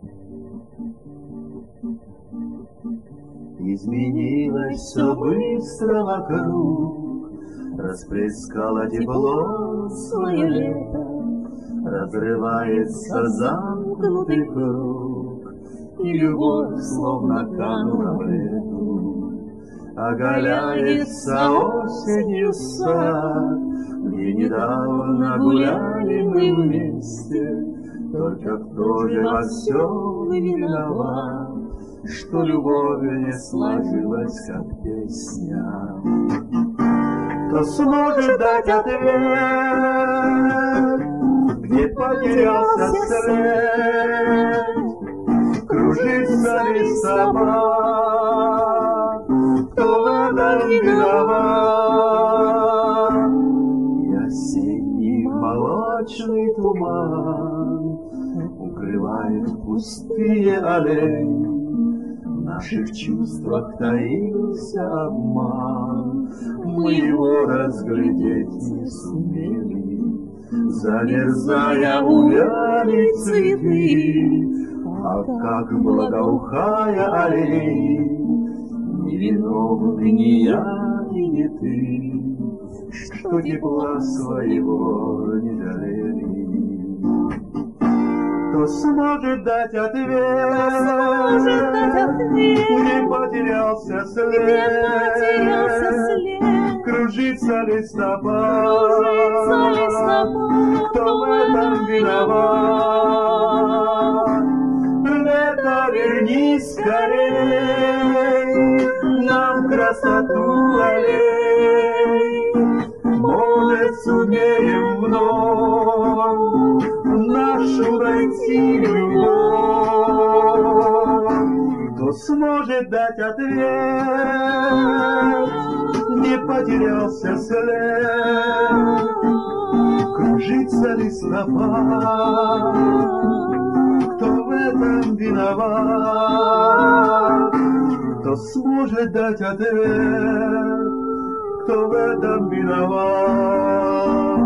Изменилось все быстро вокруг, расплескало тепло свое лето, разрывается замкнутый круг, и любовь словно канула в лету. Оголяется осенью сад, где недавно гуляли мы вместе. Только кто же во всем виноват, что любовь не сложилась, как песня? Кто сможет дать ответ, где потерялся след? Кружится листопад, кто в этом виноват? И осенний молочный туман укрывает пустые аллеи. В наших чувствах таился обман, мы его разглядеть не сумели. Замерзая, увяли цветы, а как благоухая аллеи, невиновны ни я и не ты, что тепла своего не жалели. Кто сможет дать ответ, не потерялся след, кружится листопад, кто в этом виноват? Лето, вернись скорей, нам красоту аллей, может, сумеем вновь нашу найти любовь. Кто сможет дать ответ, не потерялся след, кружится листопад, кто в этом виноват? Кто сможет дать ответ, кто в этом виноват?